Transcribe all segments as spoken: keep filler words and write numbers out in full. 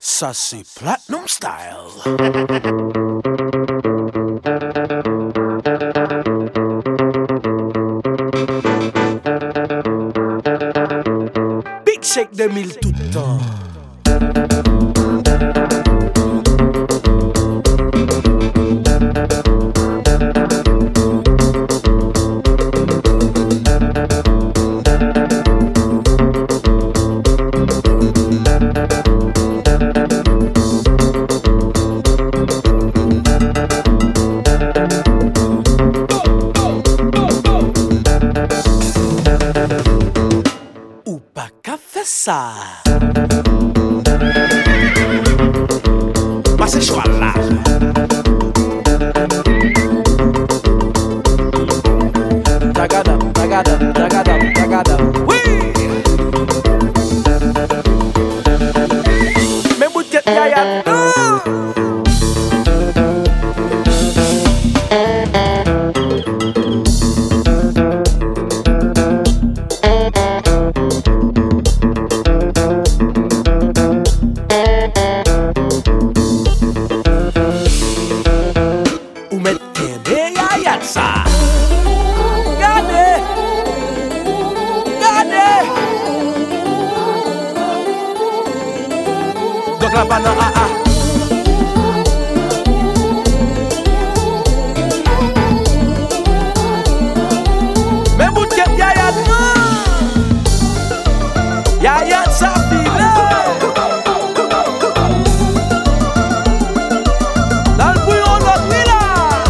Ça c'est Platinum Style. Big Shake deux mille tout le temps. Ça. Bah c'est choix là. Tagada, tagada, tagada, tagada. Oui. Mes bouts de tête yaya. La banane ah ah. Mais bout de kep yaya yaya sa file. Dans le bouillon l'autre oui là.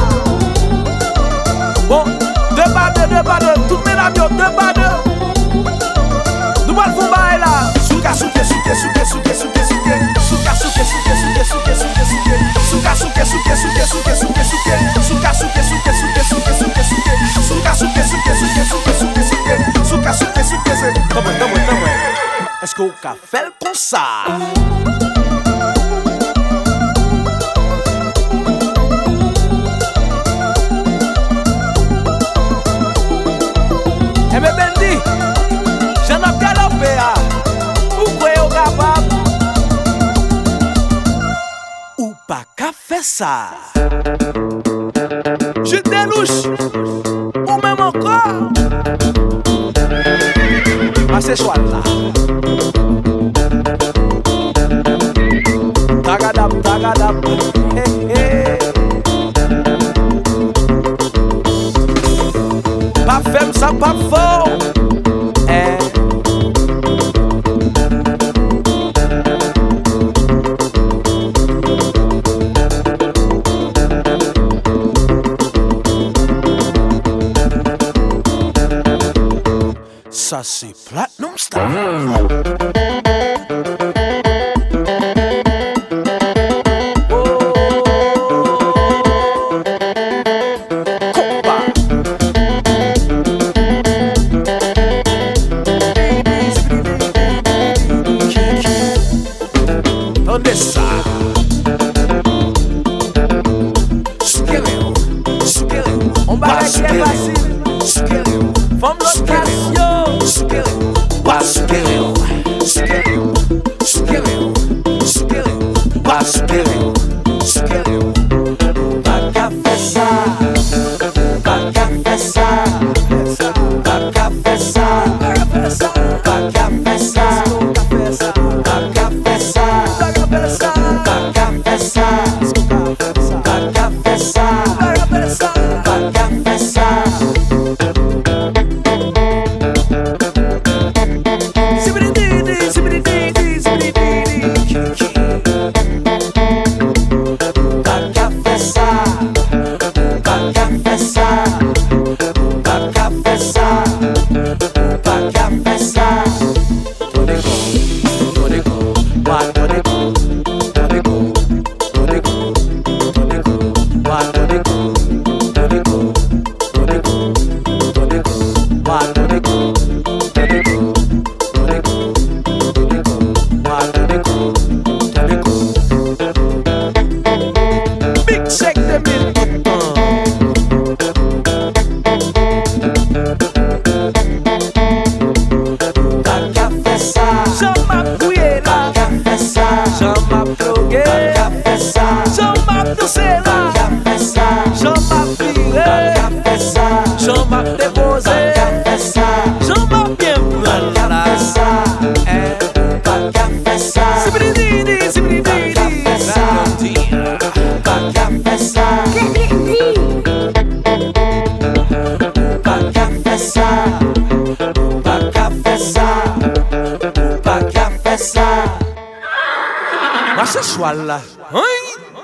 Bon, deux pas deux, deux pas deux. Toutes mes amis deux pas deux. Nous pas le fond bail là. Souka souke souke souke souke souke souke. Suka suke suke suke suke suke suke Suka suke suke suke suke suke suke Suka suke suke suke suke suke suke Suka suke suke suke suke suke suke Suka suke suke suke. Comment comment comment? Est-ce qu'on a fait le comme ça? Eh bien Bendy, j'en ai bien l'opé à. Pourquoi au capable? Pas qu'à faire ça. Je délouche ou même encore. Ah c'est choix là. Tagadam, tagadam. Hey, hey. Pas femme ça pas fort. Eh. Ça c'est Platinum Style. Attendez ça. Soukéréo, soukéréo. On va régler facile. Soukéréo. Femme l'occasion. Soukéréo, pas soukéréo. Soukéréo, soukéréo, soukéréo, pas soukéréo. Soukéréo. Pas qu'à faire ça. Pas qu'à faire ça. Pas qu'à faire ça. Pas qu'à faire ça. Pas qu'à faire ça. Pas qu'à faire ça. Pas qu'à faire ça. Pas qu'à faire ça. Pas qu'à faire ça. Pas qu'à faire ça. What, what, what, Moi c'est choual là. Hein?